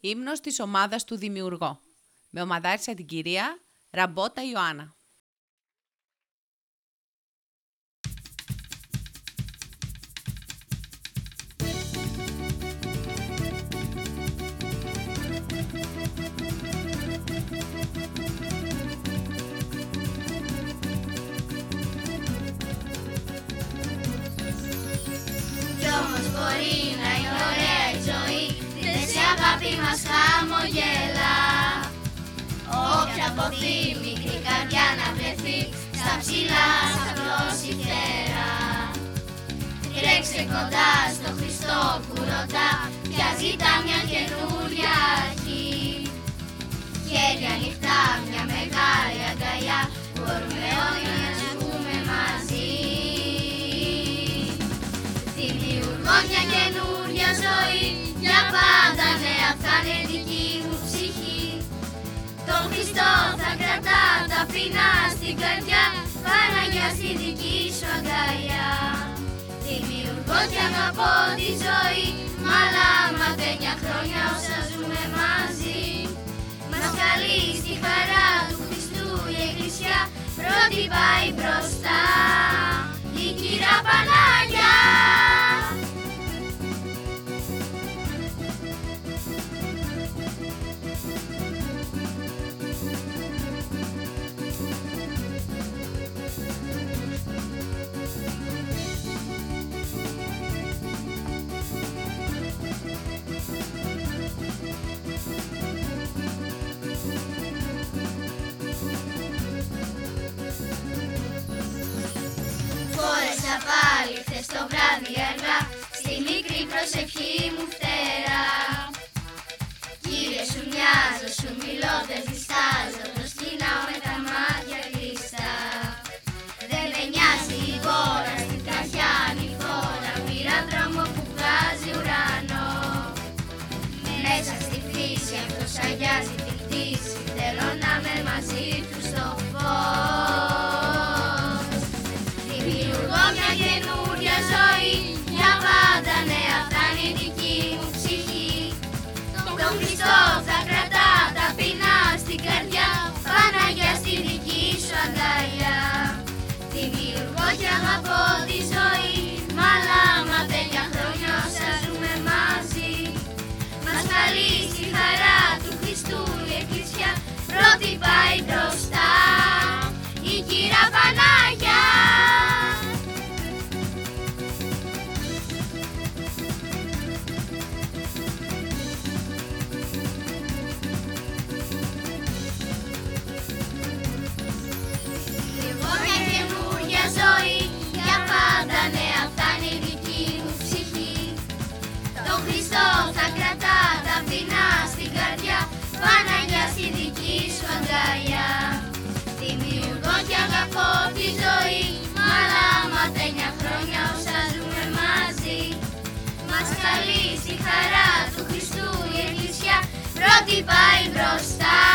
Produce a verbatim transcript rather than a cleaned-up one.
Ύμνος της ομάδας του Δημιουργό. Με ομαδάρισα την κυρία Ραμπότα Ιωάννα. Κι όμως μπορεί να είναι ωραία η ζωή, δες η αγάπη μας χαμογέλα. Όποια ποθεί μικρή καρδιά να βρεθεί, στα ψηλά θα πλώσει φτερά. Τρέξε κοντά στο Χριστό που ρωτά, πια ζητά μια καινούρια αρχή. Χέρια ανοιχτά, μια μεγάλη αγκαλιά, μπορούμε όλοι να ζούμε μαζί. Δημιουργώ μια καινούρια ζωή, για πάντα νέα θα είναι δική μου ψυχή. Τον Χριστό θα κρατά ταπεινά στην καρδιά, Παναγιά στη δική σου αγκαλιά. Δημιουργώ και αγαπώ τη ζωή, μ' άλλα ματένια χρόνια όσα ζούμε μαζί. Μας καλεί στη χαρά του Χριστού η Εκκλησιά, πρώτη πάει μπροστά η Κύρα Παναγιά. Φόρεσα πάλι χθες το βράδυ αργά, στη μικρή προσευχή μου φτερά. Κύριε σου μοιάζω, σου μιλώ, δεν διστάζω, προσκυνάω με τα μάτια κλειστά. Δεν με νοιάζει η χώρα, στην καρδιά ανηφόρα, πήρα δρόμο που βγάζει ουρανό. Μέσα στη φύση αυτός αγιάζει τη κτήση, θέλω να είμαι μαζί του στο φως. Δημιουργώ μια καινούρια ζωή, για πάντα νέα θα είναι η δική μου ψυχή. Τον Χριστό θα κρατά ταπεινά στην καρδιά, Παναγιά στη δική σου αγκαλιά. Δημιουργώ και αγαπώ τη ζωή, μ' άλλα ματένια χρόνια όσα ζούμε μαζί. Μας καλεί στη χαρά του Χριστού η Εκκλησιά, πρώτη πάει μπροστά η Κύρα Παναγιά. Δημιουργώ μια καινούρια ζωή, για πάντα νέα θα είναι η δική μου ψυχή. Τον Χριστό θα κρατά ταπεινά στην καρδιά, Παναγιά στη δική σου αγκαλιά. Δημιουργώ και αγαπώ τη ζωή, μ' άλλα ματένια χρόνια όσα ζούμε μαζί. Μας καλεί στη χαρά του Χριστού η Εκκλησιά, πρώτη πάει μπροστά